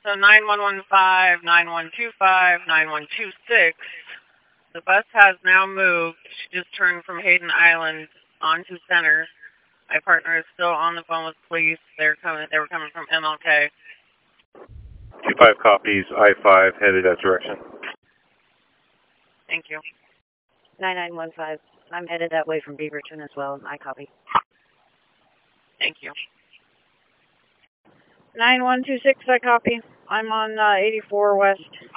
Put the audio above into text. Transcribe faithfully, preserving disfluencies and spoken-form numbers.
So nine one one five, nine one two five, nine one two six. The bus has now moved. She just turned from Hayden Island onto Center. My partner is still on the phone with police. They're coming. They were coming from M L K. two five copies, I five headed that direction. Thank you. nine nine one five. I'm headed that way from Beaverton as well. I copy. Thank you. nine one two six, I copy. I'm on uh, eighty-four West.